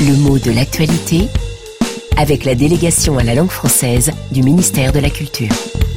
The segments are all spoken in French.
Le mot de l'actualité avec la délégation à la langue française du ministère de la Culture.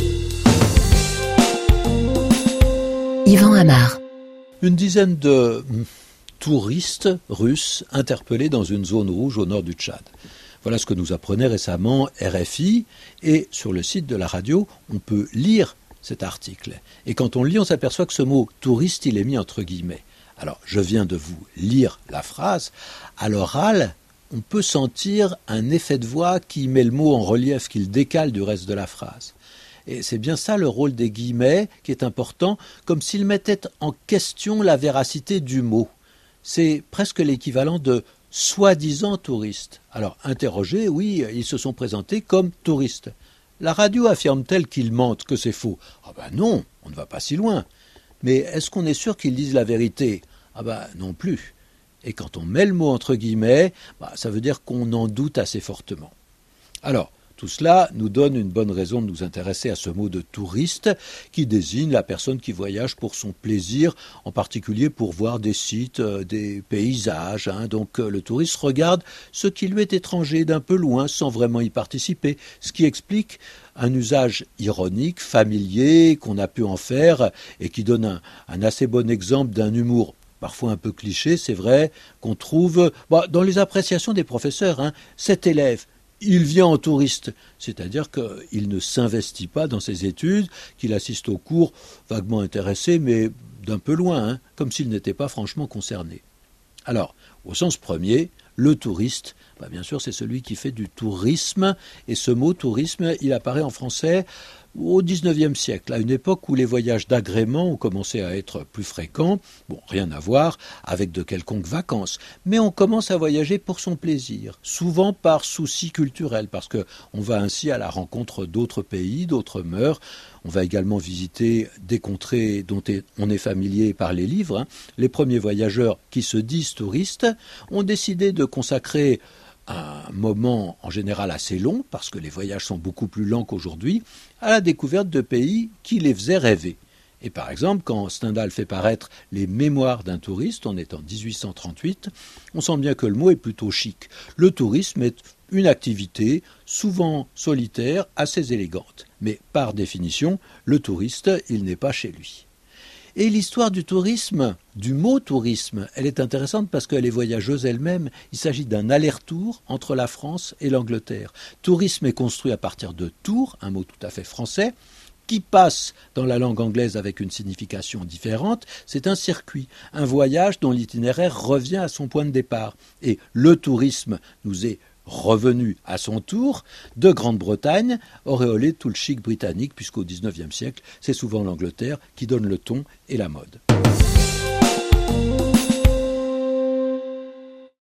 Yvan Amar. Une dizaine de touristes russes interpellés dans une zone rouge au nord du Tchad. Voilà ce que nous apprenait récemment RFI, et sur le site de la radio, on peut lire cet article. Et quand on le lit, on s'aperçoit que ce mot « touriste », il est mis entre guillemets. Alors, je viens de vous lire la phrase. À l'oral, on peut sentir un effet de voix qui met le mot en relief, qui le décale du reste de la phrase. Et c'est bien ça le rôle des guillemets qui est important, comme s'ils mettaient en question la véracité du mot. C'est presque l'équivalent de soi-disant touristes. Alors, interrogés, oui, ils se sont présentés comme touristes. La radio affirme-t-elle qu'ils mentent, que c'est faux? Ah ben non, on ne va pas si loin. Mais est-ce qu'on est sûr qu'ils disent la vérité? Ah ben non plus. Et quand on met le mot entre guillemets, ça veut dire qu'on en doute assez fortement. Alors, tout cela nous donne une bonne raison de nous intéresser à ce mot de touriste qui désigne la personne qui voyage pour son plaisir, en particulier pour voir des sites, des paysages. Donc le touriste regarde ce qui lui est étranger d'un peu loin sans vraiment y participer, ce qui explique un usage ironique, familier, qu'on a pu en faire et qui donne un assez bon exemple d'un humour parfois un peu cliché, c'est vrai, qu'on trouve dans les appréciations des professeurs. Cet élève, il vient en touriste, c'est-à-dire qu'il ne s'investit pas dans ses études, qu'il assiste aux cours vaguement intéressé, mais d'un peu loin, comme s'il n'était pas franchement concerné. Alors, au sens premier, le touriste, bien sûr, c'est celui qui fait du tourisme, et ce mot tourisme, il apparaît en français au XIXe siècle, à une époque où les voyages d'agrément ont commencé à être plus fréquents, rien à voir avec de quelconques vacances, mais on commence à voyager pour son plaisir, souvent par souci culturel, parce qu'on va ainsi à la rencontre d'autres pays, d'autres mœurs. On va également visiter des contrées dont on est familier par les livres. Les premiers voyageurs qui se disent touristes ont décidé de consacrer un moment en général assez long, parce que les voyages sont beaucoup plus lents qu'aujourd'hui, à la découverte de pays qui les faisaient rêver. Et par exemple, quand Stendhal fait paraître les Mémoires d'un touriste, on est en 1838, on sent bien que le mot est plutôt chic. Le tourisme est une activité souvent solitaire, assez élégante. Mais par définition, le touriste, il n'est pas chez lui. Et l'histoire du tourisme, du mot tourisme, elle est intéressante parce qu'elle est voyageuse elle-même. Il s'agit d'un aller-retour entre la France et l'Angleterre. Tourisme est construit à partir de tour, un mot tout à fait français, qui passe dans la langue anglaise avec une signification différente. C'est un circuit, un voyage dont l'itinéraire revient à son point de départ. Et le tourisme nous est revenu à son tour de Grande-Bretagne, auréolé de tout le chic britannique, puisqu'au XIXe siècle, c'est souvent l'Angleterre qui donne le ton et la mode.